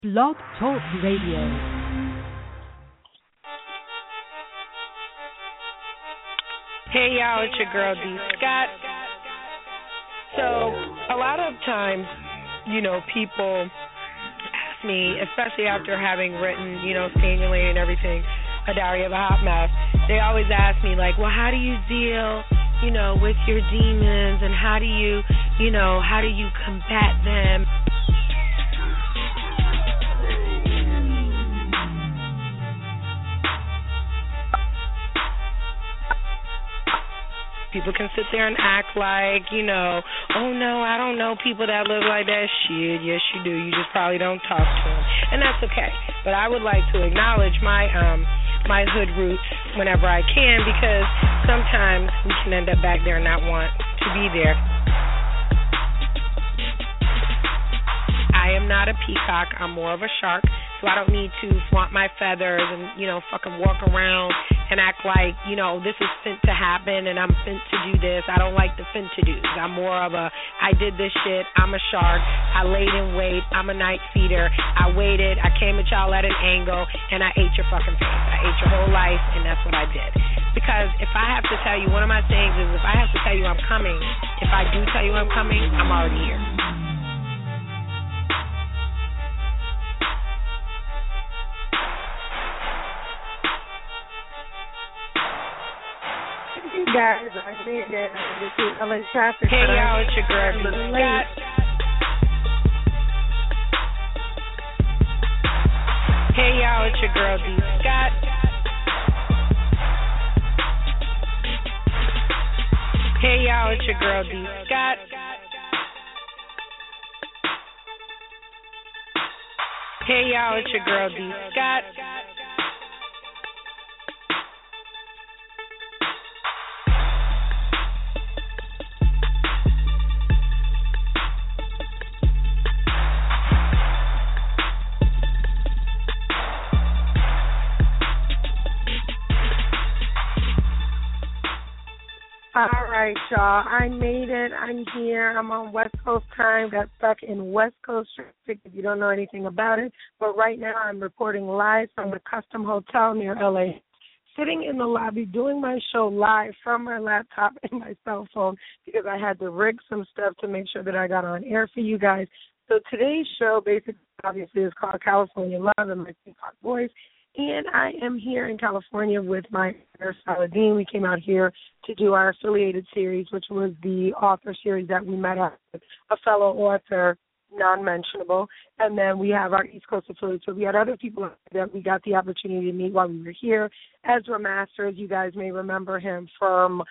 Blog Talk Radio. Hey y'all, it's your girl D. Scott. So a lot of times, people ask me, especially after having written, Stay in Your Lane and everything, A Diary of a Hot Mess, they always ask me like, well, how do you deal, with your demons, and how do you combat them? People can sit there and act like, oh no, I don't know people that live like that. Shit, yes you do. You just probably don't talk to them, and that's okay. But I would like to acknowledge my hood roots whenever I can, because sometimes we can end up back there and not want to be there. I am not a peacock. I'm more of a shark, so I don't need to flaunt my feathers and, fucking walk around and act like, this is fit to happen and I'm fit to do this. I don't like the fit to do. I'm more of a, I did this shit, I'm a shark, I laid in wait, I'm a night feeder, I waited, I came at y'all at an angle, and I ate your fucking face. I ate your whole life, and that's what I did. Because if I have to tell you, one of my sayings is, if I have to tell you I'm coming, if I do tell you I'm coming, I'm already here. Guys, I made it. This is LA traffic. Hey y'all, it's your girl D. Scott. Hey y'all, it's your girl D. Scott. Hey y'all, it's your girl D. Scott. Hey y'all, it's your girl D. Scott. All right, y'all. I made it. I'm here. I'm on West Coast time. Got stuck in West Coast traffic if you don't know anything about it. But right now I'm reporting live from the Custom Hotel near LA. Sitting in the lobby doing my show live from my laptop and my cell phone because I had to rig some stuff to make sure that I got on air for you guys. So today's show basically obviously is called California Love and My Peacock Voice. And I am here in California with my partner, Saladin. We came out here to do our affiliated series, which was the author series that we met up with a fellow author, non-mentionable. And then we have our East Coast affiliate. So we had other people that we got the opportunity to meet while we were here. Ezra Masters, you guys may remember him from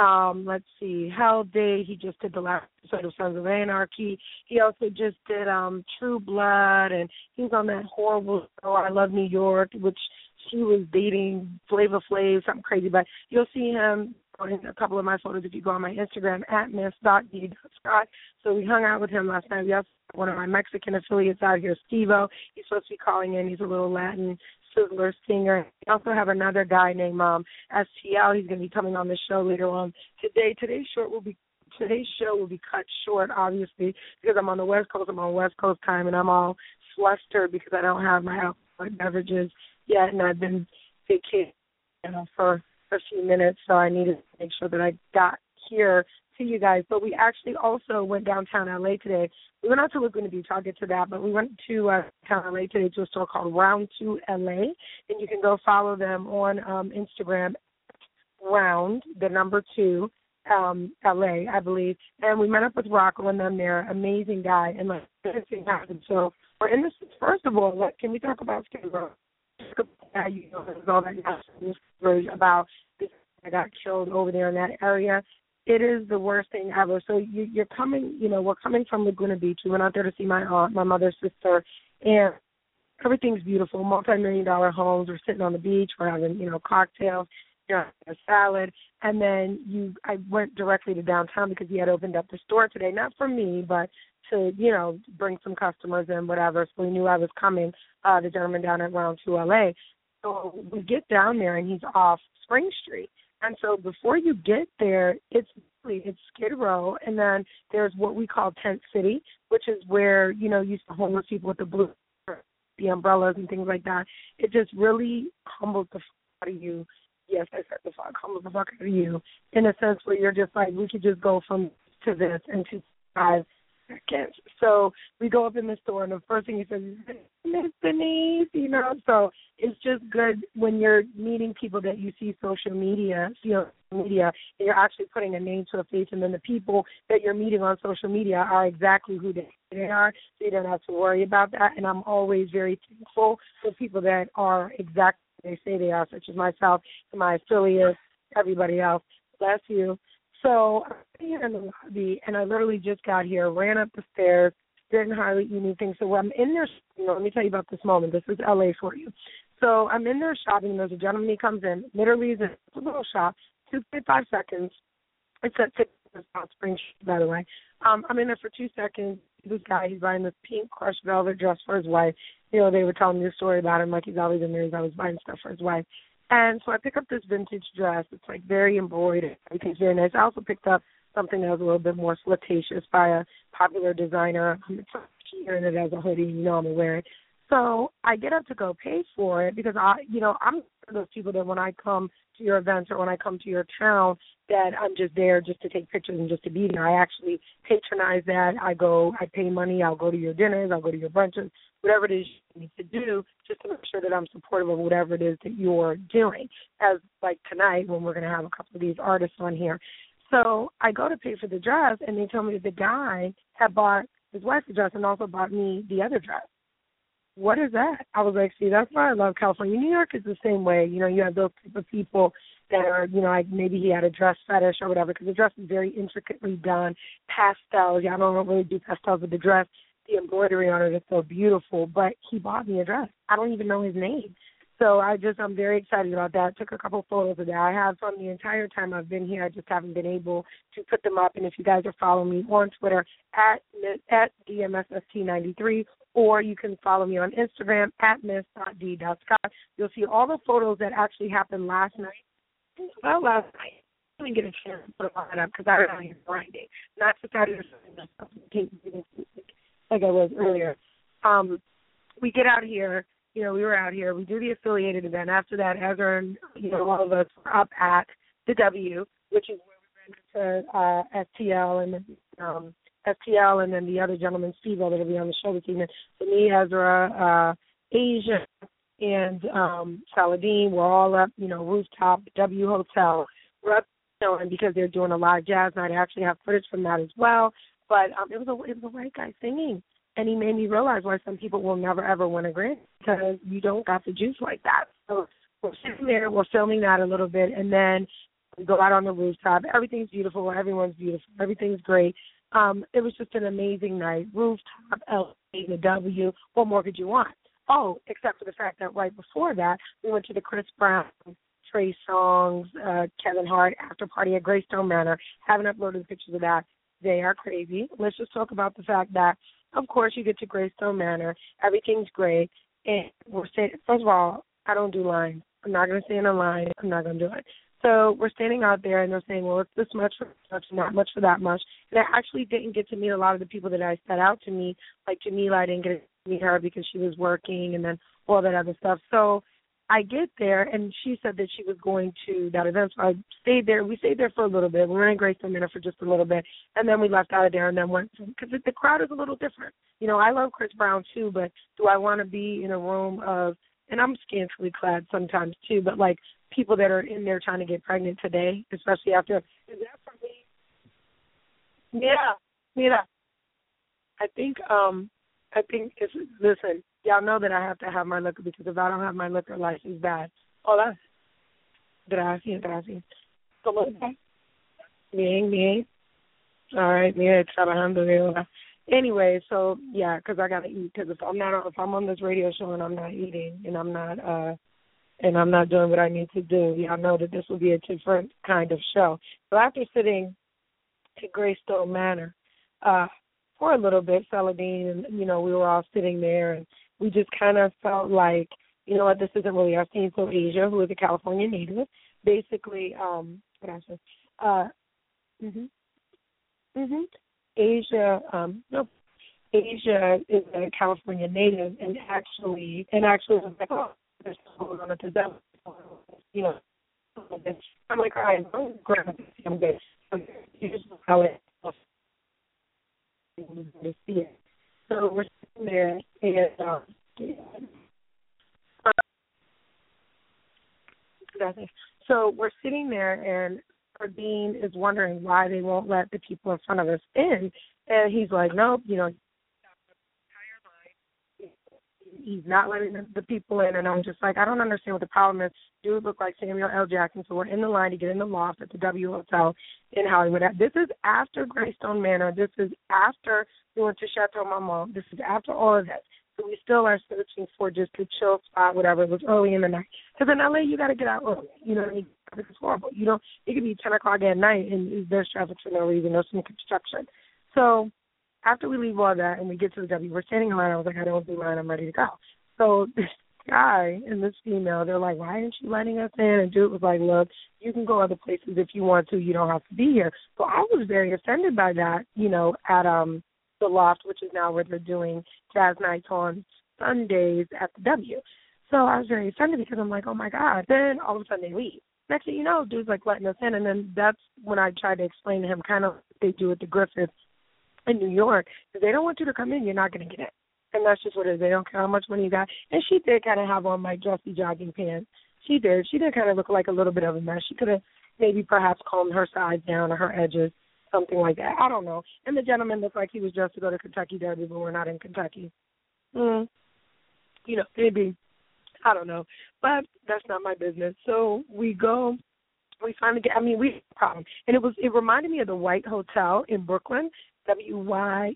Hell Day. He just did the last episode of Sons of Anarchy. He also just did True Blood, and he was on that horrible show, I Love New York, which she was dating Flavor Flav, something crazy. But you'll see him in a couple of my photos if you go on my Instagram, @miss.d.scott. So we hung out with him last night. We also have one of my Mexican affiliates out here, Steve-O. He's supposed to be calling in. He's a little Latin sizzler singer. We also have another guy named STL. He's going to be coming on the show later on today. Today's show will be cut short, obviously, because I'm on the West Coast. I'm on West Coast time, and I'm all flustered because I don't have my alcoholic beverages yet, and I've been vacationing for a few minutes, so I needed to make sure that I got here to you guys. But we actually also went downtown LA today. We went out to Laguna Beach. I'll get to that. But we went to downtown LA today to a store called Round 2 LA, and you can go follow them on Instagram, Round, the number 2, LA, I believe. And we met up with Rocco and them there. Amazing guy. And this thing happened. So we're in this. First of all, can we talk about Skid Row? All that about this guy got killed over there in that area. It is the worst thing ever. So you're coming, we're coming from Laguna Beach. We went out there to see my aunt, my mother's sister, and everything's beautiful, multi-million-dollar homes. We're sitting on the beach. We're having, cocktails, a salad. And then I went directly to downtown because he had opened up the store today, not for me, but to, bring some customers in, whatever. So he knew I was coming, the gentleman down at Round 2 LA. So we get down there, and he's off Spring Street. And so before you get there, it's Skid Row, and then there's what we call Tent City, which is where, you see the homeless people with the blue umbrellas and things like that. It just really humbles the fuck out of you. Yes, I said the fuck, humbles the fuck out of you in a sense where you're just like, we could just go from to this in 5 seconds. So we go up in the store, and the first thing he says is, Miss Denise, you know. So it's just good when you're meeting people that you see social media, and you're actually putting a name to a face, and then the people that you're meeting on social media are exactly who they are, so you don't have to worry about that. And I'm always very thankful for people that are exactly who they say they are, such as myself and my affiliates, everybody else. Bless you. So I'm here in the lobby, and I literally just got here, ran up the stairs, didn't hardly eat anything. So I'm in there, let me tell you about this moment. This is L.A. for you. So I'm in there shopping. There's a gentleman, he comes in, literally is a little shop, 2.5 seconds. It's at 6 South Spring, by the way. I'm in there for 2 seconds. This guy, he's buying this pink crushed velvet dress for his wife. They were telling me a story about him, like he's always in there. He's always buying stuff for his wife. And so I pick up this vintage dress. It's like very embroidered. Everything's very nice. I also picked up something that was a little bit more flirtatious by a popular designer. It's here and it has a hoodie. I'm going to wear it. So I get up to go pay for it because I'm one of those people that when I come to your events or when I come to your town that I'm just there just to take pictures and just to be there. I actually patronize that. I pay money. I'll go to your dinners. I'll go to your brunches, whatever it is you need to do just to make sure that I'm supportive of whatever it is that you're doing. As like tonight when we're going to have a couple of these artists on here. So I go to pay for the dress, and they tell me that the guy had bought his wife the dress and also bought me the other dress. What is that? I was like, see, that's why I love California. New York is the same way. You have those type of people that are, like maybe he had a dress fetish or whatever, because the dress is very intricately done, pastels. Yeah, I don't really do pastels, but the dress, the embroidery on it is so beautiful. But he bought me a dress. I don't even know his name. So I'm very excited about that. Took a couple photos of that. I have from the entire time I've been here. I just haven't been able to put them up. And if you guys are following me on Twitter at DMSST93, or you can follow me on Instagram at miss.d.scott. You'll see all the photos that actually happened last night. Well, last night. I didn't get a chance to put all that up because I was out here grinding. Not Saturday or Sunday, like I was earlier. We get out here. We were out here. We do the affiliated event. After that, Ezra and, all of us were up at the W, which is where we ran into STL and STL and then the other gentleman, Steve, that'll be on the show this evening. So me, Ezra, Asia, and Saladin, we're all up, rooftop, W Hotel. We're up, and because they're doing a live jazz night, I actually have footage from that as well. But it was a white guy singing. And he made me realize why some people will never, ever win a Grammy, because you don't got the juice like that. So we're sitting there, we're filming that a little bit, and then we go out on the rooftop. Everything's beautiful. Everyone's beautiful. Everything's great. It was just an amazing night. Rooftop, LA, the W. What more could you want? Oh, except for the fact that right before that, we went to the Chris Brown, Trey Songz, Kevin Hart after party at Greystone Manor. Haven't uploaded the pictures of that. They are crazy. Let's just talk about the fact that, of course, you get to Greystone Manor. Everything's great. And we're saying, first of all, I don't do lines. I'm not going to stay in a line. I'm not going to do it. So we're standing out there, and they're saying, well, it's this much for much, not much for that much. And I actually didn't get to meet a lot of the people that I set out to meet. Like Jamila, I didn't get to meet her because she was working and then all that other stuff. So I get there, and she said that she was going to that event, so I stayed there. We stayed there for a little bit. We were in Greystone Manor for just a little bit, and then we left out of there and then went, because the crowd is a little different. I love Chris Brown too, but do I want to be in a room of, and I'm scantily clad sometimes too, but like people that are in there trying to get pregnant today, especially after, is that for me? Yeah. I think it's, listen, y'all know that I have to have my liquor, because if I don't have my liquor license, bad. Hola. Gracias. ¿Cómo estás? Bien. All right, mira, trabajando de hora. Anyway, so, yeah, because I got to eat, because if I'm on this radio show and I'm not eating and I'm not doing what I need to do, y'all know that this will be a different kind of show. So after sitting at Greystone Manor for a little bit, Saladin, and, we were all sitting there, and we just kind of felt like, what, this isn't really our scene. So Asia, who is a California native, basically, Asia, Asia is a California native, and actually was like, oh, there's going on at the devil, you know. I'm like, all right, I'm going I'm good. Here's how it to see it. So we're sitting there, and so we're sitting there, and Dean is wondering why they won't let the people in front of us in, and he's like, nope, you know, he's not letting the people in, and I'm just like, I don't understand what the problem is. Dude looked like Samuel L. Jackson, so we're in the line to get in the loft at the W Hotel in Hollywood. This is after Greystone Manor. This is after we went to Chateau Marmont. This is after all of that. So we still are searching for just a chill spot, whatever. It was early in the night. Because in L.A., you got to get out early. You know what I mean? It's horrible. You know, it could be 10 o'clock at night, and there's traffic for no reason. There's some construction. So after we leave all that and we get to the W, we're standing in line. I was like, I don't do mine. I'm ready to go. So this guy and this female, they're like, why aren't you letting us in? And dude was like, look, you can go other places if you want to. You don't have to be here. So I was very offended by that, you know, at the Loft, which is now where they're doing jazz nights on Sundays at the W. So I was very offended because I'm like, oh, my God. Then all of a sudden they leave. Next thing you know, dude's like letting us in. And then that's when I tried to explain to him kind of what they do at the Griffith in New York. If they don't want you to come in, you're not going to get in. And that's just what it is. They don't care how much money you got. And she did kind of have on my dressy jogging pants. She did. She did kind of look like a little bit of a mess. She could have maybe perhaps combed her sides down or her edges, something like that. I don't know. And the gentleman looked like he was dressed to go to Kentucky Derby, but we're not in Kentucky. You know, maybe. I don't know. But that's not my business. So we go. We finally get, we have a problem. And it reminded me of the White Hotel in Brooklyn, WYTHE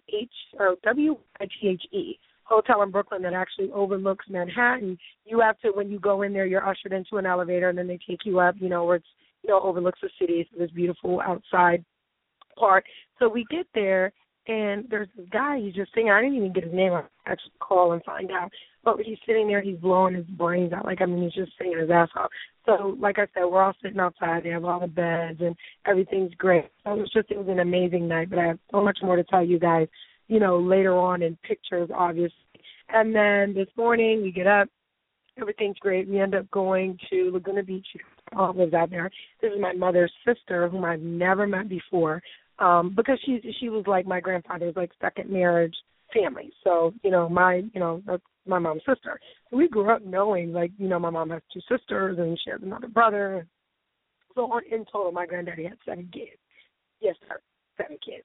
hotel in Brooklyn that actually overlooks Manhattan. You have to, when you go in there, you're ushered into an elevator, and then they take you up, you know, where it's, you know, overlooks the city. So this beautiful outside part. So we get there, and there's this guy, he's just singing. I didn't even get his name. I actually call and find out. But he's sitting there, he's blowing his brains out. He's just singing his ass off. So, like I said, we're all sitting outside. They have all the beds, and everything's great. So it was an amazing night. But I have so much more to tell you guys, you know, later on in pictures, obviously. And then this morning, we get up. Everything's great. We end up going to Laguna Beach. All lives out there. This is my mother's sister, whom I've never met before, because she was like my grandfather's second marriage family. So, that's my mom's sister. So we grew up knowing, my mom has two sisters and she has another brother. So in total, my granddaddy had 7 kids. Yes, sir, 7 kids.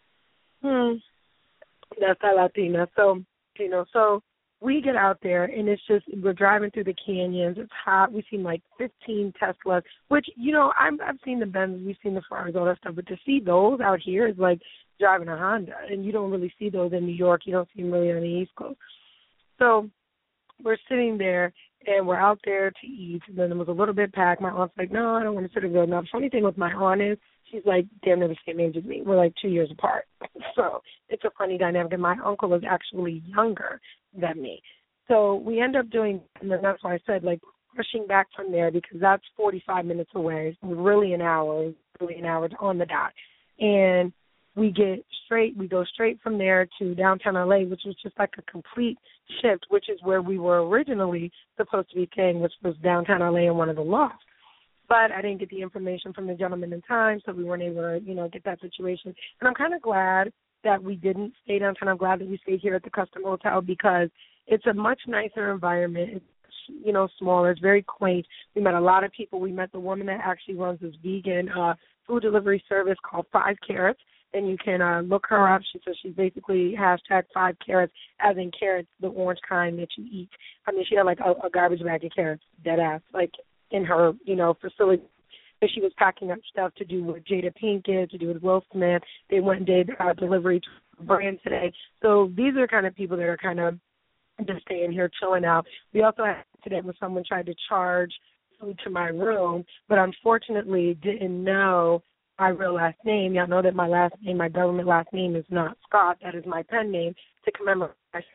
That's la Latina. So, so we get out there, and it's just, we're driving through the canyons. It's hot. We've seen 15 Teslas, which, I've seen the Benzes, we've seen the Ferraris, all that stuff, but to see those out here is like driving a Honda, and you don't really see those in New York. You don't see them really on the East Coast. So we're sitting there, and we're out there to eat, and then it was a little bit packed. My aunt's like, no, I don't want to sit there. Now, the funny thing with my aunt is she's damn near the same age as me. We're 2 years apart. So it's a funny dynamic, and my uncle is actually younger than me. So we end up doing, and that's why I said, rushing back from there, because that's 45 minutes away. It's really an hour on the dot. And we go straight from there to downtown LA, which was just a complete shift, which is where we were originally supposed to be staying, which was downtown LA in one of the lofts. But I didn't get the information from the gentleman in time, so we weren't able to, get that situation. And I'm kind of glad that we didn't stay downtown. I'm glad that we stayed here at the Custom Hotel, because it's a much nicer environment. It's, smaller. It's very quaint. We met a lot of people. We met the woman that actually runs this vegan food delivery service called 5 Carrots. And you can look her up. She says she's basically hashtag 5 carrots, as in carrots, the orange kind that you eat. She had a garbage bag of carrots, dead ass, in her, facility. So she was packing up stuff to do with Jada Pinkett, to do with Will Smith. They went and did delivery to the brand today. So these are kind of people that are kind of just staying here, chilling out. We also had today when someone tried to charge food to my room, but unfortunately didn't know my real last name. Y'all know that my last name, my government last name, is not Scott. That is my pen name to commemorate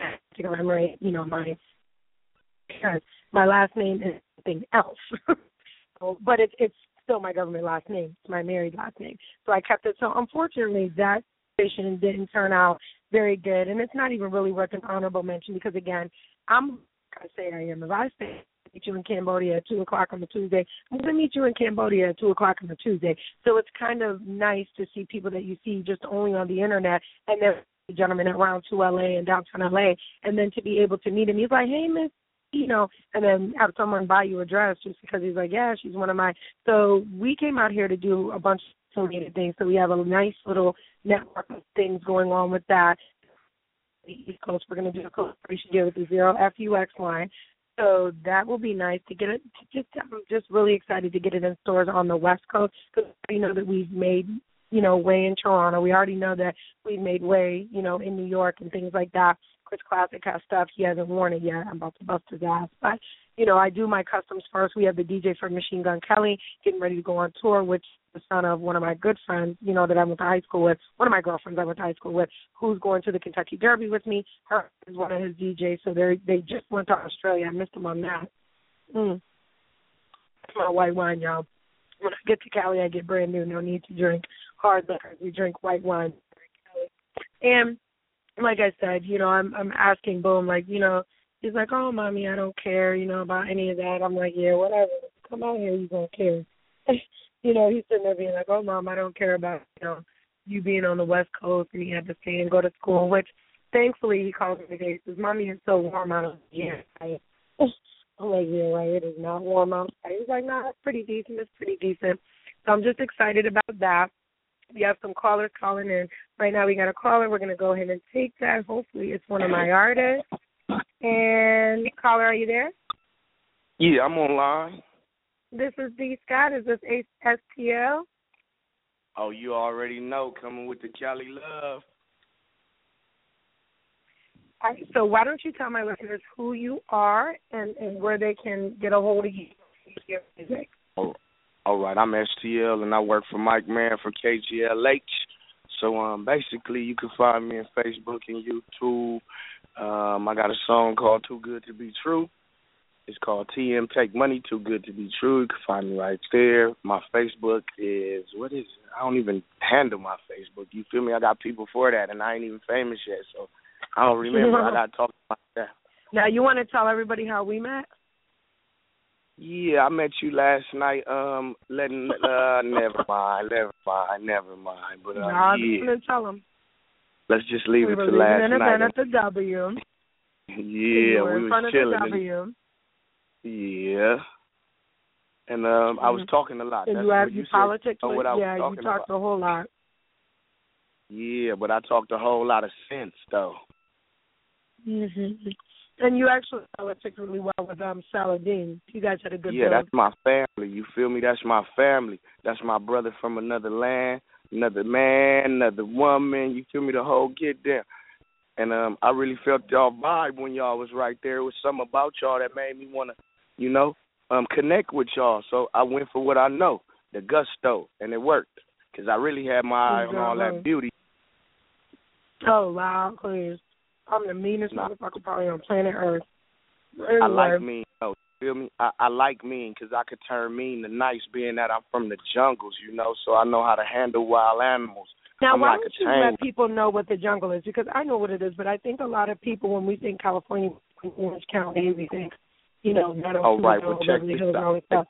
my parents. My last name is something else, but it's still my government last name. It's my married last name, so I kept it. So unfortunately, that situation didn't turn out very good. And it's not even really worth an honorable mention because, again, I say I am. If I say meet you in Cambodia at 2 o'clock on a Tuesday, I'm going to meet you in Cambodia at 2 o'clock on a Tuesday. So it's kind of nice to see people that you see just only on the Internet, and then a gentleman around to L.A. and downtown L.A., and then to be able to meet him. He's like, hey, Miss, and then have someone buy you a dress just because he's like, yeah, she's one of my. So we came out here to do a bunch of affiliated things. So we have a nice little network of things going on with that. The East Coast, we're going to do a collaboration deal with the Zero FUX line. So that will be nice to get it. I'm just really excited to get it in stores on the West Coast because we know that we've made, way in Toronto. We already know that we've made way, in New York and things like that. Chris Classic has stuff. He hasn't worn it yet. I'm about to bust his ass. But, I do my customs first. We have the DJ from Machine Gun Kelly getting ready to go on tour, which is the son of one of my good friends, that I went to high school with, one of my girlfriends I went to high school with, who's going to the Kentucky Derby with me. Her is one of his DJs, so they just went to Australia. I missed them on that. That's my white wine, y'all. When I get to Cali, I get brand new. No need to drink hard liquor. We drink white wine. And like I said, I'm asking Boom, he's like, oh, Mommy, I don't care, about any of that. I'm like, yeah, whatever. Come out here, you don't care. He's sitting there being like, oh, Mom, I don't care about, you being on the West Coast and you have to stay and go to school, which thankfully he calls me today. He says, Mommy, it's so warm out here. I'm like, yeah, right, it is not warm outside. He's like, no, it's pretty decent. It's pretty decent. So I'm just excited about that. We have some callers calling in. Right now we got a caller. We're going to go ahead and take that. Hopefully it's one of my artists. And caller, are you there? Yeah, I'm online. This is D. Scott. Is this STL? Oh, you already know. Coming with the Cali love. All right, so why don't you tell my listeners who you are and where they can get a hold of you? Your music. All right, I'm STL, and I work for Mike Mann for KGLH. So basically, you can find me on Facebook and YouTube. I got a song called Too Good to Be True. It's called TM Take Money, Too Good to Be True. You can find me right there. My Facebook is, what is it? I don't even handle my Facebook. You feel me? I got people for that, and I ain't even famous yet, so I don't remember. I got to talk about that. Now, you want to tell everybody how we met? Yeah, I met you last night. Never mind. But I'm gonna tell them. Let's just leave it to last night. We were in an event at the W. Yeah, we was chilling. Yeah. And I was talking a lot. And that's you politics. You talked a whole lot. Yeah, but I talked a whole lot of sense though. Mhm. And you actually politics really well with Saladin. You guys had a good build. That's my family. You feel me? That's my family. That's my brother from another land, another man, another woman. You feel me? The whole get there. And I really felt y'all vibe when y'all was right there. It was something about y'all that made me want to, connect with y'all. So I went for what I know, the gusto, and it worked because I really had my eye on all that beauty. Oh, wow, please. I'm the meanest motherfucker probably on planet Earth. Anyway. I like mean, you feel me? I like mean because I could turn mean to nice being that I'm from the jungles, so I know how to handle wild animals. Now, why don't you let people know what the jungle is? Because I know what it is, but I think a lot of people, when we think California, Orange County, we think, Beverly Hills and all this stuff.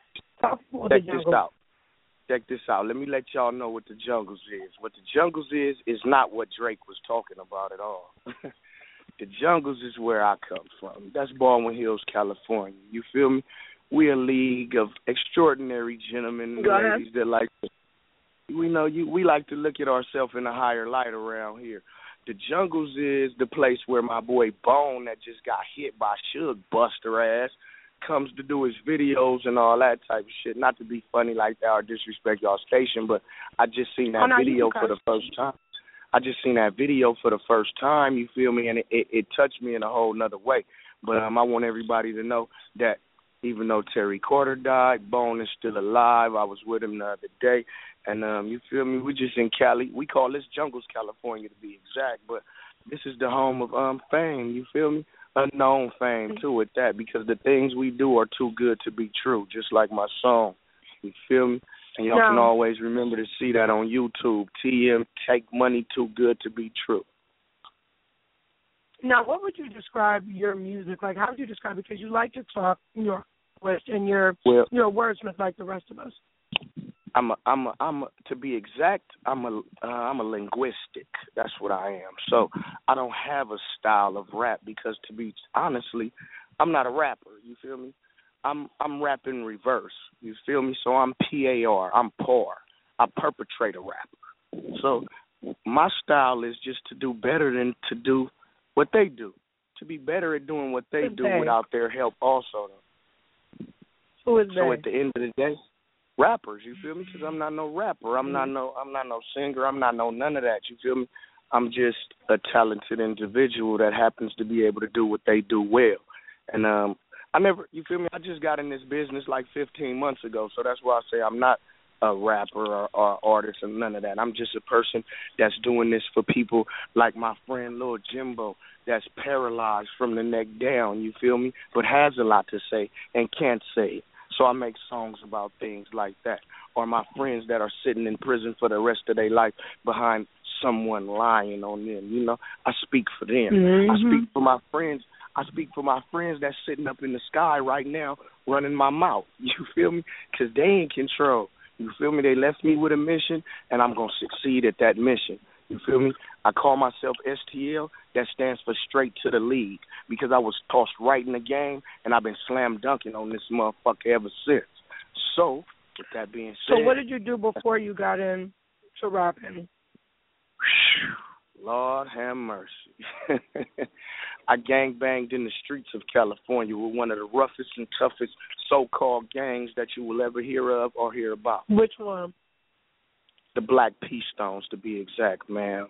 Check this out. Let me let y'all know what the jungles is. What the jungles is not what Drake was talking about at all. The jungles is where I come from. That's Baldwin Hills, California. You feel me? We're a league of extraordinary gentlemen and ladies that like to, we like to look at ourselves in a higher light around here. The jungles is the place where my boy Bone, that just got hit by Suge Buster ass, comes to do his videos and all that type of shit. Not to be funny like that or disrespect y'all station, but I just seen that video for the first time. You feel me? And it touched me in a whole nother way. But I want everybody to know that even though Terry Carter died, Bone is still alive. I was with him the other day. And you feel me? We're just in Cali. We call this Jungles, California to be exact. But this is the home of fame. You feel me? Unknown fame, too, at that. Because the things we do are too good to be true, just like my song. You feel me? And y'all can always remember to see that on YouTube. TM Take Money, Too Good to Be True. Now, what would you describe your music like? How would you describe it? Because you like to talk, you're and you're wordsmith like the rest of us. To be exact, I'm a linguistic. That's what I am. So I don't have a style of rap because, to be honestly, I'm not a rapper. You feel me? I'm rapping reverse. You feel me? So I'm PAR. I'm par. I perpetrate a rapper. So my style is just to do better than to do what they do. To be better at doing what they do without their help also. Who is so at the end of the day, rappers, you feel me? Because I'm not no rapper. I'm not no singer. I'm not no none of that. You feel me? I'm just a talented individual that happens to be able to do what they do well. And you feel me? I just got in this business like 15 months ago, so that's why I say I'm not a rapper or artist and none of that. I'm just a person that's doing this for people like my friend Lil Jimbo that's paralyzed from the neck down, you feel me, but has a lot to say and can't say it. So I make songs about things like that. Or my friends that are sitting in prison for the rest of their life behind someone lying on them. You know, I speak for them. Mm-hmm. I speak for my friends. I speak for my friends that's sitting up in the sky right now running my mouth. You feel me? Because they in control. You feel me? They left me with a mission, and I'm going to succeed at that mission. You feel me? I call myself STL. That stands for straight to the league because I was tossed right in the game, and I've been slam dunking on this motherfucker ever since. So, with that being said. So what did you do before you got into rapping? Lord have mercy. I gangbanged in the streets of California with one of the roughest and toughest so-called gangs that you will ever hear of or hear about. Which one? The Black P Stones, to be exact, ma'am.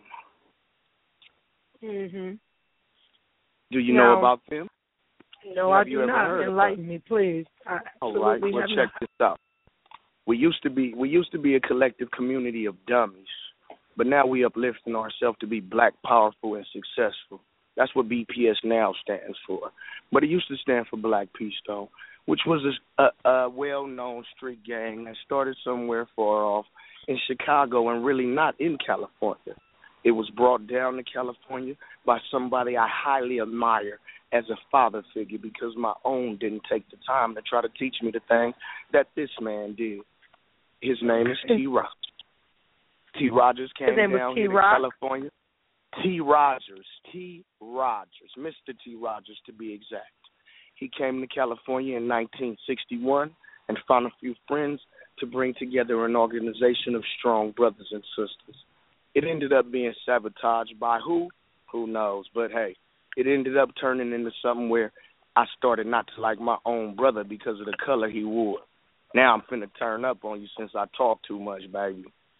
Mhm. Do you know about them? No, I do not. Enlighten me, please. All right. Well, check this out. We used to be a collective community of dummies, but now we uplifting ourselves to be black, powerful, and successful. That's what BPS now stands for. But it used to stand for Black P Stone, which was a well-known street gang that started somewhere far off in Chicago and really not in California. It was brought down to California by somebody I highly admire as a father figure because my own didn't take the time to try to teach me the things that this man did. His name is T. Rogers. T. Rogers came down here to California. T. Rogers, Mr. T. Rogers to be exact. He came to California in 1961 and found a few friends to bring together an organization of strong brothers and sisters. It ended up being sabotaged by who? Who knows? But, hey, it ended up turning into something where I started not to like my own brother because of the color he wore. Now I'm finna turn up on you since I talk too much, baby.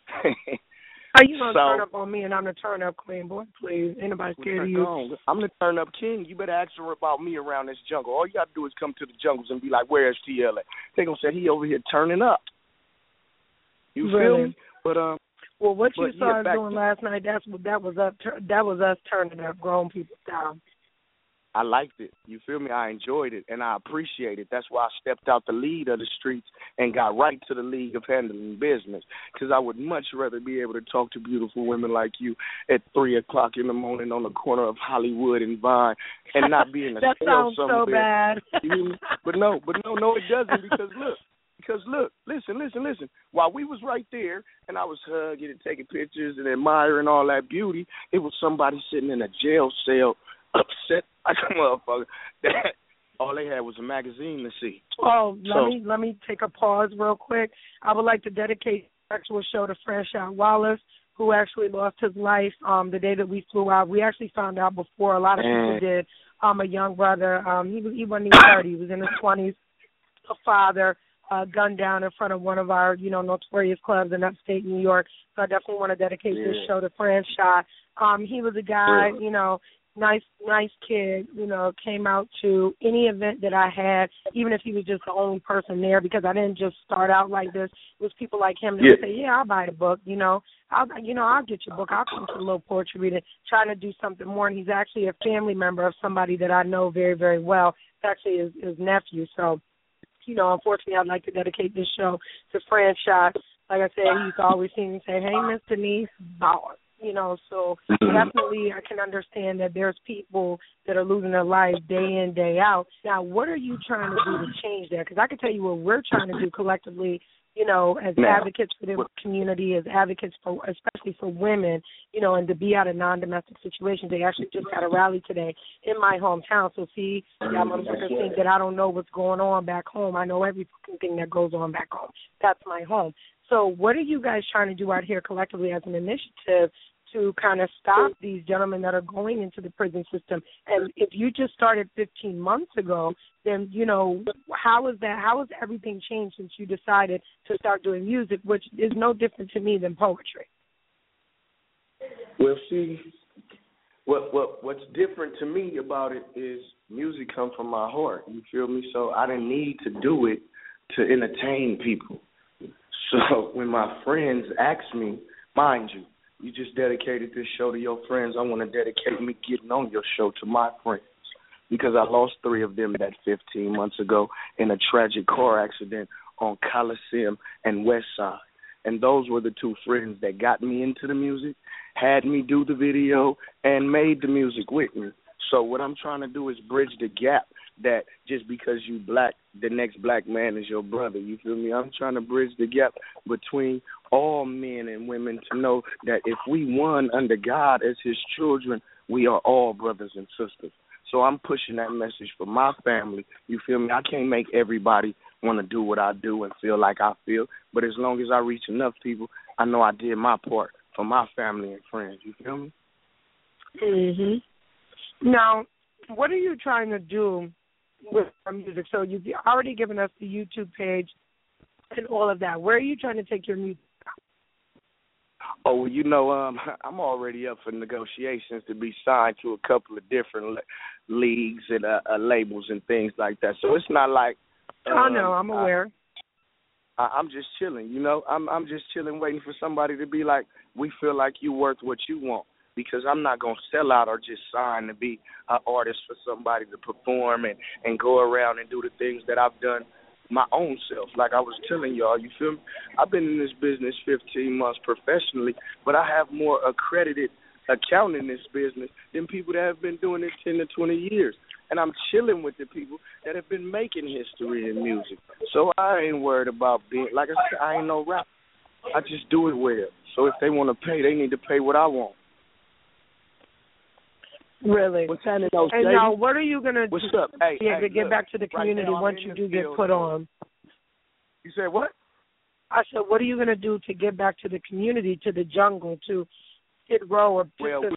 Are you going to turn up on me and I'm the turn up queen, boy? Please. Ain't nobody scared of you. I'm the turn up king. You better ask her about me around this jungle. All you got to do is come to the jungles and be like, where's TL at? They're going to say he over here turning up. You feel me? But well, what you saw us doing last night, that was us turning up grown people style. I liked it. You feel me? I enjoyed it, and I appreciate it. That's why I stepped out the lead of the streets and got right to the league of handling business, because I would much rather be able to talk to beautiful women like you at 3 o'clock in the morning on the corner of Hollywood and Vine and not be in a that cell sounds somewhere. So bad. But no, it doesn't, because look, listen. While we was right there and I was hugging and taking pictures and admiring all that beauty, it was somebody sitting in a jail cell upset like a motherfucker that all they had was a magazine to see. Oh, let me take a pause real quick. I would like to dedicate the actual show to Franchot Wallace, who actually lost his life the day that we flew out. We actually found out before a lot of people did. A young brother, he wasn't even 30, he was in his 20s, a father, gunned down in front of one of our, notorious clubs in upstate New York. So I definitely want to dedicate this show to Franchot. He was a guy, nice kid, came out to any event that I had, even if he was just the only person there, because I didn't just start out like this. It was people like him that would say, I'll buy the book, I'll get your book. I'll come to the little poetry reading, trying to do something more. And he's actually a family member of somebody that I know very, very well. It's actually his nephew. So, unfortunately, I'd like to dedicate this show to Franchot. Like I said, he used to always see me and say, hey, Miss Denise, boss. you know, so definitely I can understand that there's people that are losing their lives day in, day out. Now, what are you trying to do to change that? Because I can tell you what we're trying to do collectively, you know, as advocates for the community, as advocates for, especially for women, you know, and to be out of non-domestic situations. They actually just had a rally today in my hometown. So see, y'all motherfuckers think that I don't know what's going on back home. I know every fucking thing that goes on back home. That's my home. So what are you guys trying to do out here collectively as an initiative to kind of stop these gentlemen that are going into the prison system? And if you just started 15 months ago, then, you know, how is everything changed since you decided to start doing music, which is no different to me than poetry? Well, see, what's different to me about it is music comes from my heart, you feel me? So I didn't need to do it to entertain people. So when my friends ask me, mind you, you just dedicated this show to your friends, I want to dedicate me getting on your show to my friends, because I lost 3 of them that 15 months ago in a tragic car accident on Coliseum and West Side. And those were the 2 friends that got me into the music, had me do the video, and made the music with me. So what I'm trying to do is bridge the gap that just because you black, the next black man is your brother. You feel me? I'm trying to bridge the gap between all men and women to know that if we one under God as his children, we are all brothers and sisters. So I'm pushing that message for my family. You feel me? I can't make everybody want to do what I do and feel like I feel, but as long as I reach enough people, I know I did my part for my family and friends. You feel me? Mm-hmm. Now, what are you trying to do with our music? So you've already given us the YouTube page and all of that. Where are you trying to take your music? Oh, well, you know, I'm already up for negotiations to be signed to a couple of different leagues and labels and things like that. So it's not like oh no, I'm aware. I'm just chilling, you know. I'm just chilling, waiting for somebody to be like, we feel like you worth what you want. Because I'm not going to sell out or just sign to be an artist for somebody to perform and go around and do the things that I've done my own self. Like I was telling y'all, you feel me? I've been in this business 15 months professionally, but I have more accredited account in this business than people that have been doing it 10 to 20 years. And I'm chilling with the people that have been making history in music. So I ain't worried about being, like I said, I ain't no rapper. I just do it well. So if they want to pay, they need to pay what I want. Really? What's happening, though, and now, what are you going to do? What's up? Hey, to get look, back to the community right now, once you do get put on? You said what? I said, what are you going to do to get back to the community, to the jungle, to Skid Row or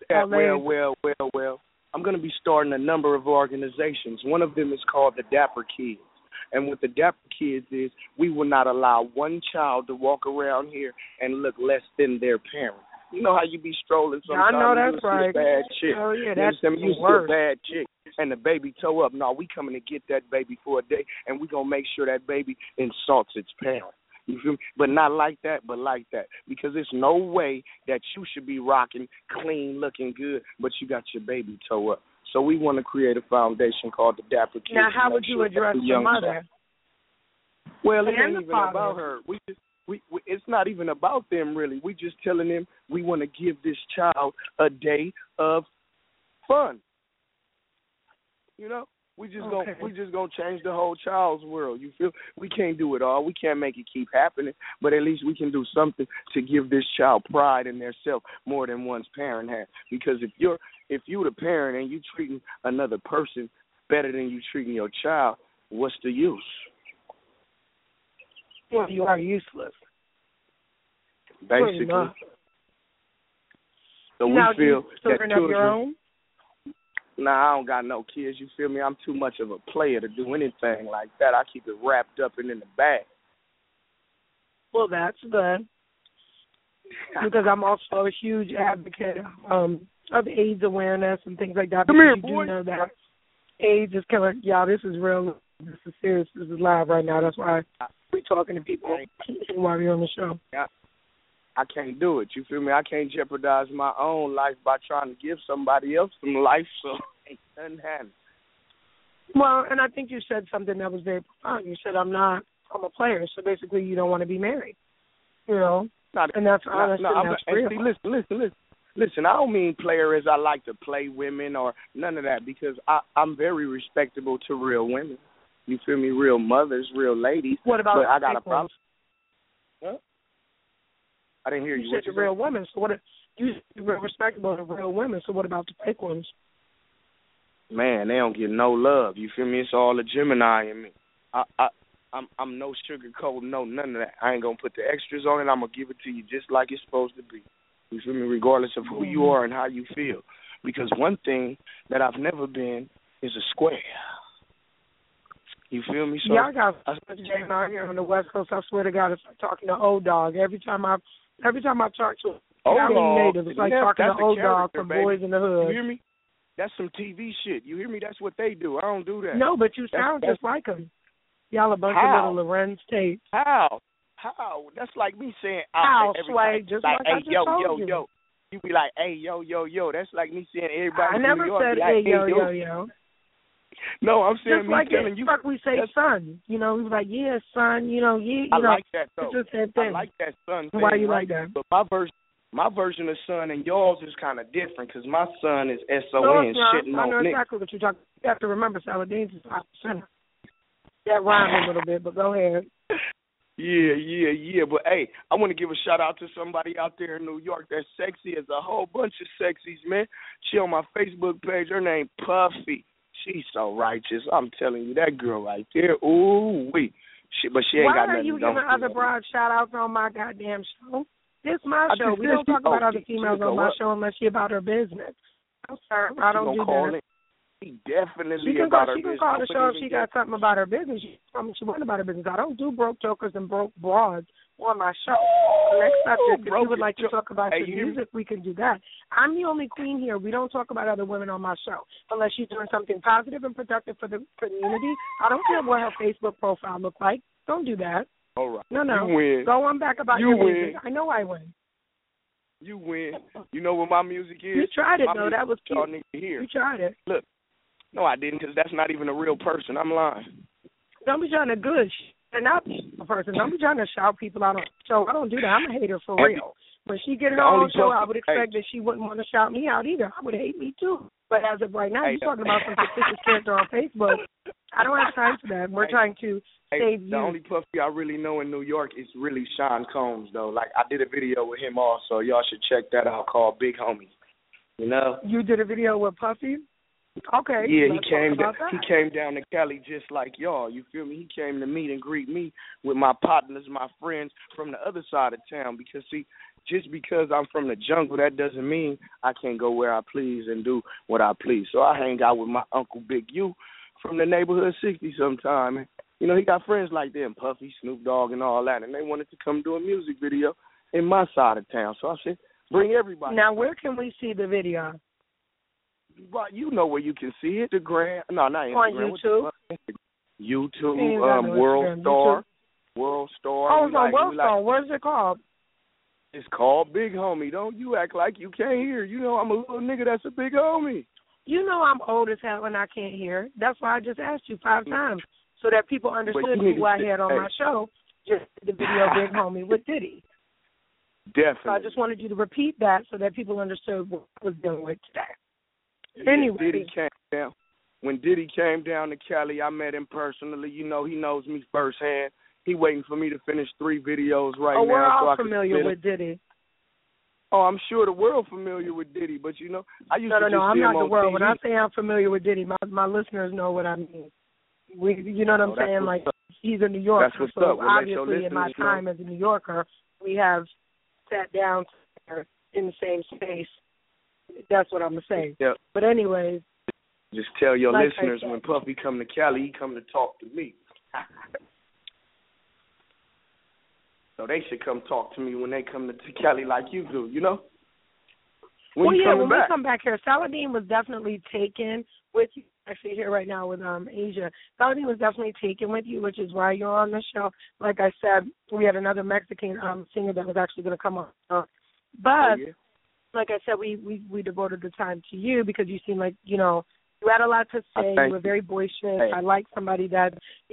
Well, I'm going to be starting a number of organizations. One of them is called the Dapper Kids. And what the Dapper Kids is, we will not allow one child to walk around here and look less than their parent. You know how you be strolling sometimes. I know that's right. A bad chick. Oh yeah, that's the worst. A bad chick and the baby toe up. No, we coming to get that baby for a day, and we gonna make sure that baby insults its parent. You feel me? But not like that, but like that. Because there's no way that you should be rocking clean, looking good, but you got your baby toe up. So we want to create a foundation called the Dapper Kids. Now, how would you address the mother? Well, it ain't even about her. It's not even about them, really. We just telling them we want to give this child a day of fun. You know, we just gonna change the whole child's world. You feel? We can't do it all. We can't make it keep happening, but at least we can do something to give this child pride in their self more than one's parent has. Because if you're the parent and you treating another person better than you treating your child, what's the use? Well, you are useless. Basically. So we now, feel do you that children. Your own? Nah, I don't got no kids. You feel me? I'm too much of a player to do anything like that. I keep it wrapped up and in the bag. Well, that's good. Because I'm also a huge advocate of AIDS awareness and things like that. Come here, you boy. do know that AIDS is killing. Y'all, this is real. This is serious. This is live right now. That's why we're talking to people while we're on the show. I can't do it. You feel me? I can't jeopardize my own life by trying to give somebody else some life, so ain't nothing happening. Well, and I think you said something that was very profound. You said, I'm a player, so basically you don't want to be married. You know? And that's honest and that's real. See, listen. Listen, I don't mean player as I like to play women or none of that, because I'm very respectable to real women. You feel me? Real mothers, real ladies. What about but I got fake a problem. ones? Huh? I didn't hear you. You said the real women. So what? You said real respectable to real women. So what about the fake ones? Man, they don't get no love. You feel me? It's all a Gemini in me. I'm no sugarcoat, no none of that. I ain't gonna put the extras on it. I'm gonna give it to you just like it's supposed to be. You feel me? Regardless of who you are and how you feel. Because one thing that I've never been is a square. You feel me? So yeah, I got Jane out here on the West Coast. I swear to God, it's like talking to old dog. Every time I talk to a native, it's like talking to old dog from baby. Boys in the Hood. You hear me? That's some TV shit. You hear me? That's what they do. I don't do that. No, but you sound just like them. Y'all a bunch of little Lorenz tapes. How? That's like me saying how, Sway, just like hey, I just told you. Yo. You be like, hey, yo. That's like me saying everybody in never New York said, like, hey, yo. No, I'm saying just me like telling you. Just like we say son. You know, we was like, yeah, son, you know. I like that, though. It's the same thing. I like that son thing. Why you right? like that? But my version of son and yours is kind of different, because my son is SON, shitting I know on exactly what you're talking about. You have to remember, Saladin's is 5%. That rhymed a little bit, but go ahead. Yeah. But, hey, I want to give a shout-out to somebody out there in New York that's sexy as a whole bunch of sexies, man. She on my Facebook page. Her name Puffy. She's so righteous. I'm telling you, that girl right there, ooh-wee. But she ain't got nothing. Why are you giving other broad shout-outs on my goddamn show? This my show. We don't talk about other females on my show unless she about her business. I'm sorry, I don't do that. She definitely about her business. She can call the show if she got something about her business. She told me she wasn't about her business. I don't do broke jokers and broke broads on my show. Next subject, if you would like to talk about your music, we can do that. I'm the only queen here. We don't talk about other women on my show unless she's doing something positive and productive for the community. I don't care what her Facebook profile look like. Don't do that. All right. No. You win. Go on back about your music. I know I win. You win. You know what my music is? You tried it, though. That was cute. Y'all need to hear. You tried it. Look. No, I didn't, because that's not even a real person. I'm lying. Don't be trying to and not a person. Don't be trying to shout people out on the show. I don't do that. I'm a hater for real. When she get her own show, I would expect that she wouldn't want to shout me out either. I would hate me, too. But as of right now, you're talking about some fictitious character on Facebook. I don't have time for that. We're trying to save you. The only Puffy I really know in New York is really Sean Combs, though. Like, I did a video with him also. Y'all should check that out, called Big Homie. You know? You did a video with Puffy? Okay. Yeah, he came down to Cali just like y'all. You feel me? He came to meet and greet me with my partners, my friends from the other side of town. Because, see, just because I'm from the jungle, that doesn't mean I can't go where I please and do what I please. So I hang out with my Uncle Big U from the neighborhood 60 sometime. And, you know, he got friends like them, Puffy, Snoop Dogg, and all that. And they wanted to come do a music video in my side of town. So I said, bring everybody. Now, where can we see the video? Well, you know where you can see it. The Instagram. On YouTube. YouTube, World Star. Oh, it's on World Star. What is it called? It's called Big Homie. Don't you act like you can't hear. You know I'm a little nigga that's a big homie. You know I'm old as hell and I can't hear. That's why I just asked you 5 times so that people understood who I had on my show. Just the video Big Homie with Diddy. Definitely. So I just wanted you to repeat that so that people understood what I was dealing with today. Anyway. When Diddy came down to Cali, I met him personally. You know, he knows me firsthand. He waiting for me to finish 3 videos now. We're all familiar with Diddy. Oh, I'm sure the world familiar with Diddy, but you know, I used to just No, I'm not the world. TV. When I say I'm familiar with Diddy, my listeners know what I mean. You know what I'm saying? Like, he's a New Yorker, so obviously in my time as a New Yorker, we have sat down in the same space. That's what I'm going to say. Yep. But anyways. Just tell your listeners when Puffy come to Cali, he come to talk to me. So they should come talk to me when they come to Cali like you do, you know? When we come back here, Saladin was definitely taken with you. Actually here right now with Asia. Saladin was definitely taken with you, which is why you're on the show. Like I said, we had another Mexican singer that was actually going to come on. Like I said, we devoted the time to you because you seem like, you know, you had a lot to say. You were very boisterous. Hey. I like somebody that,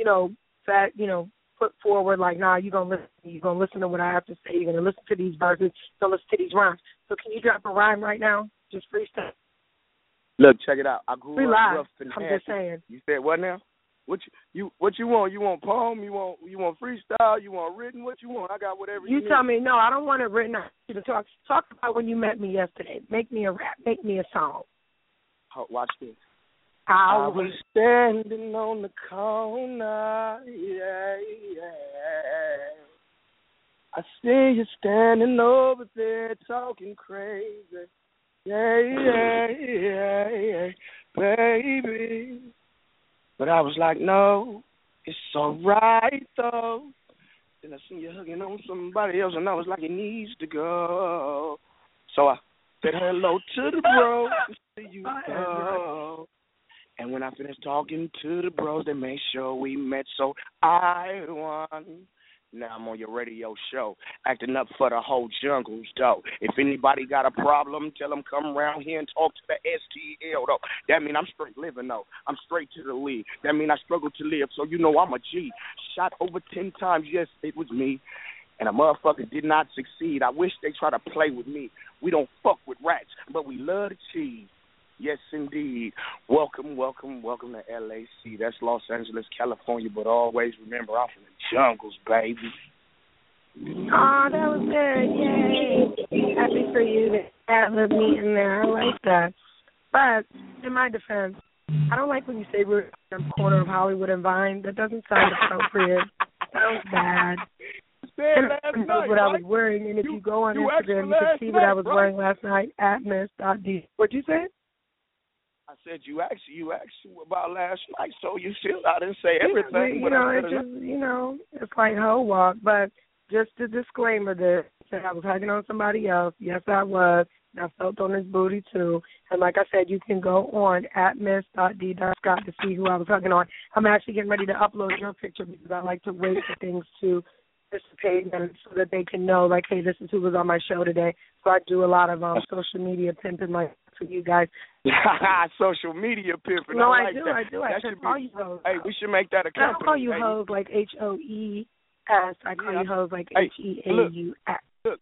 put forward like, nah, you're going to listen to what I have to say. You're going to listen to these verses. You're going to listen to these rhymes. So can you drop a rhyme right now? Just freestyle. Look, check it out. I grew We up live. rough and I'm nasty. just saying. You said what now? What you want? You want poem? You want freestyle? You want written? What you want? I got whatever you need. You tell me. No, I don't want it written. I want you to talk about when you met me yesterday. Make me a rap. Make me a song. Watch this. I was standing on the corner, yeah, yeah. I see you standing over there talking crazy, yeah, yeah, yeah, yeah, baby. But I was like, no, it's all right, though. Then I seen you hugging on somebody else, and I was like, it needs to go. So I said hello to the bros and see you go. And when I finished talking to the bros, they made sure we met, so I won. Now I'm on your radio show, acting up for the whole jungles, though. If anybody got a problem, tell them come around here and talk to the STL, though. That mean I'm straight living, though. I'm straight to the lead. That mean I struggle to live, so you know I'm a G. Shot over 10 times, yes, it was me. And a motherfucker did not succeed. I wish they try to play with me. We don't fuck with rats, but we love the cheese. Yes, indeed. Welcome to LAC. That's Los Angeles, California. But always remember, I'm from the jungles, baby. Oh, that was good. Yay. Happy for you to have me in there. I like that. But in my defense, I don't like when you say we're in the corner of Hollywood and Vine. That doesn't sound appropriate. Sounds bad. That's what I was wearing. And if you go on Instagram, you can see what I was wearing last night at Miss.D. What'd you say? I said you asked about last night, so you still I didn't say everything. It's like hoe walk. But just a disclaimer that I was hugging on somebody else. Yes, I was. I felt on his booty too. And like I said, you can go on at miss.d.scott to see who I was hugging on. I'm actually getting ready to upload your picture because I like to wait for things to dissipate and so that they can know, like, hey, this is who was on my show today. So I do a lot of social media pimping for you guys. Social media pimping. No, I do. That I call you hoes. Hey, we should make that a company. I call you hoes like HOES. I call you hoes like HEAUS. Look,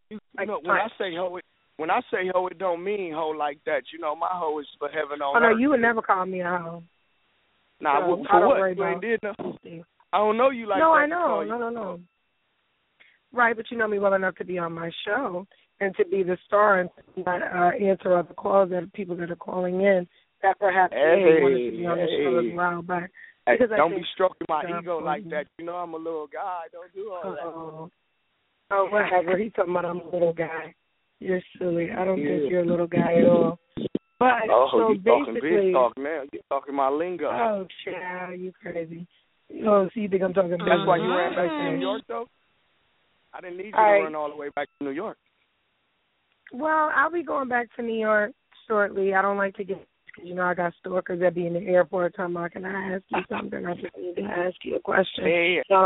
when I say hoe, it don't mean hoe like that. You know, my hoe is for heaven on earth. Oh, no, you would never call me a hoe. Nah, so, for what? You ain't did nothing. I don't know you like that. No, I know. No. Right, but you know me well enough to be on my show and to be the star and not answer other calls that people that are calling in that perhaps they wanted to be on the show as well. But don't be stroking my ego like that. You know I'm a little guy. Don't do all that. Oh, whatever. He's talking about I'm a little guy. You're silly. I don't think you're a little guy at all. But so you talking big talk, man. You talking my lingo. Oh, child, you crazy. Oh, so you think I'm talking big? That's why you ran back to New York, though? I didn't need you to run all the way back to New York. Well, I'll be going back to New York shortly. I don't like to get, because, I got stalkers that be in the airport talking about, can I ask you something? I just need to ask you a question. Yeah.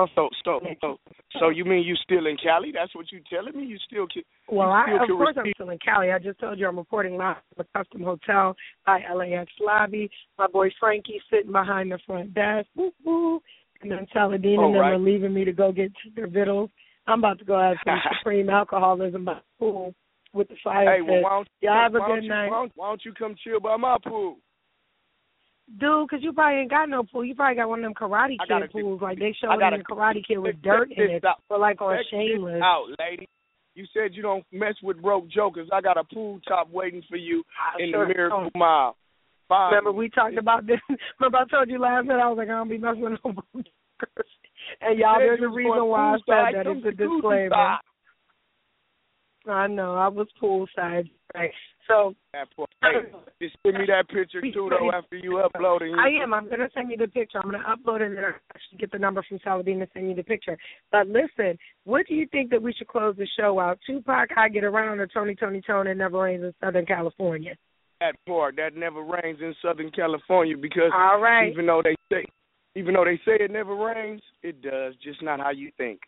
So you mean you still in Cali? That's what you telling me? You still can? Well, of course I'm still in Cali. I just told you I'm reporting live from the Custom Hotel by LAX lobby. My boy Frankie sitting behind the front desk. Woo, woo. And then Saladin and them are leaving me to go get their vittles. I'm about to go have some supreme alcoholism by the pool with the fire pit. Y'all have a good night. Why don't you come chill by my pool? Dude, because you probably ain't got no pool. You probably got one of them Karate Kid pools like they showed in the Karate Kid with dirt in it. Or like on Shameless. Out, lady. You said you don't mess with broke jokers. I got a pool top waiting for you in the Miracle Mile. Fine. Remember we talked about this? Remember I told you last night I was like, I don't be messing with no broke jokers. And y'all, there's a reason why I said that. It's a disclaimer. I know. I was poolside. Right. So, just send me that picture, too, though, after you upload it. I am. I'm going to send you the picture. I'm going to upload it and then I'll actually get the number from Saladin to send you the picture. But listen, what do you think that we should close the show out? Tupac, I Get Around, or Tony, It Never Rains in Southern California? That part, that never rains in Southern California because all right. Even though they say it never rains, it does, just not how you think.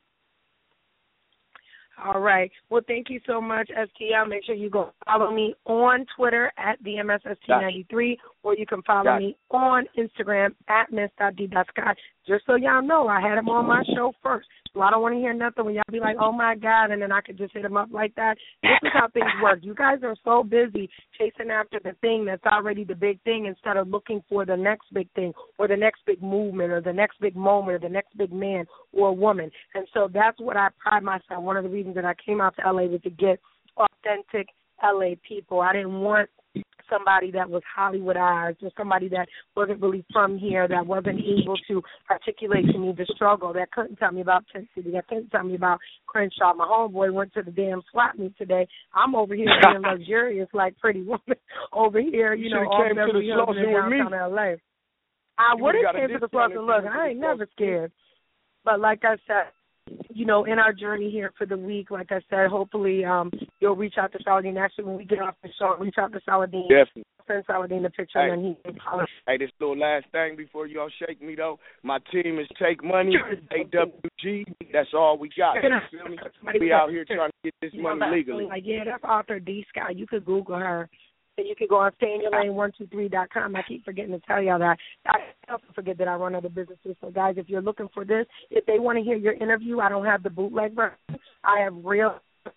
All right. Well, thank you so much, STL. Make sure you go follow me on Twitter at DMSST93, or you can follow me on Instagram at miss.d.scott. Just so y'all know, I had him on my show first. So I don't want to hear nothing when y'all be like, oh, my God, and then I could just hit him up like that. This is how things work. You guys are so busy chasing after the thing that's already the big thing instead of looking for the next big thing or the next big movement or the next big moment or the next big man or woman. And so that's what I pride myself. One of the reasons that I came out to L.A. was to get authentic L.A. people. I didn't want somebody that was Hollywoodized or somebody that wasn't really from here, that wasn't able to articulate to me the struggle, that couldn't tell me about Tent City, that couldn't tell me about Crenshaw. My homeboy went to the damn swap meet today. I'm over here being luxurious like Pretty Woman over here, you know, all Beverly Hills in downtown L.A. I would have came to the Sloss and look. I ain't never scared. But like I said, you know, in our journey here for the week, like I said, hopefully you'll reach out to Saladin. Actually, when we get off the show, reach out to Saladin. Definitely. Send Saladin the picture, and then he can call us. Hey, this little last thing before y'all shake me, though. My team is Take Money, AWG. That's all we got. You feel me? We out here trying to get this money legally. Like, yeah, that's author D. Scott. You could Google her. And you could go on stayinyourlane123.com. I keep forgetting to tell y'all that. I also forget that I run other businesses. So, guys, if you're looking for this, if they want to hear your interview, I don't have the bootleg version. I have real,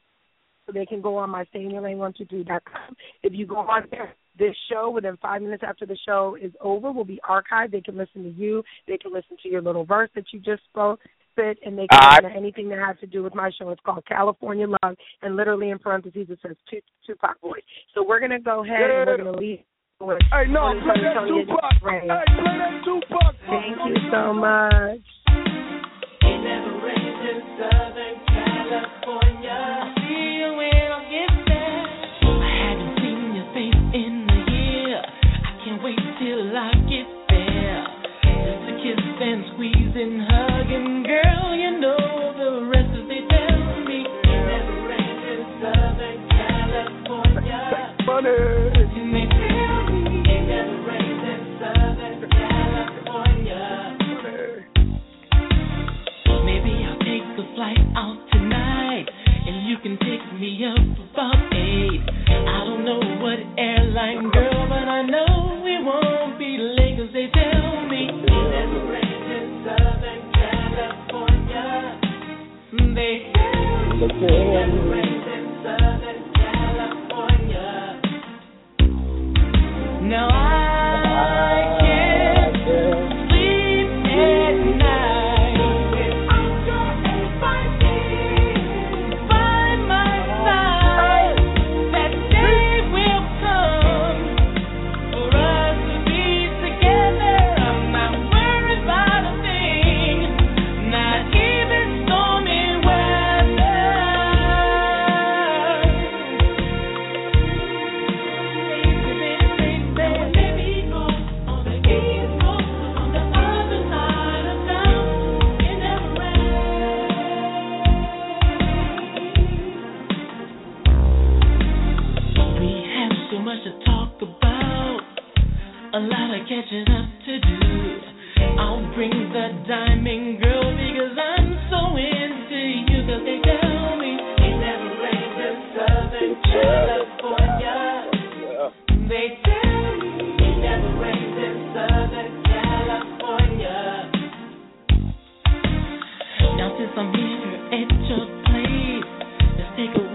so they can go on my stayinyourlane123.com. If you go on there, this show, within 5 minutes after the show is over, will be archived. They can listen to you. They can listen to your little verse that you just spoke. And they can listen to anything that has to do with my show. It's called California Love, and literally in parentheses it says Tupac Voice. So we're going to go ahead and we're going to leave. Hey, no, play that Tupac. Hey, play that Tupac. Thank you so much. It never rains in Southern California. I'll see you when I get there. I haven't seen your face in a year. I can't wait till I get there. Just a kiss and squeeze and hug, and girl, you know the rest of they tell me. It never rains in Southern California. And they tell me it never rains in Southern California. Maybe I'll take a flight out tonight, and you can pick me up about 8. I don't know what airline, girl, but I know we won't be late, 'cause they tell me it never rains in Southern California. They tell me it never rains in Southern California. Now I can't sleep at night without your advice by my side. That day will come for us to be together. I'm not worried about a thing, not even stormy weather. Baby, go on the East Coast, on the other side of town. It never rains. We have so much to talk about, a lot of catching up to do. I'll bring the diamond girl because I'm so into you, 'cause they tell me it never rains in Southern California. They tell me it never rains in Southern California. Now since I'm here at your place, let's take a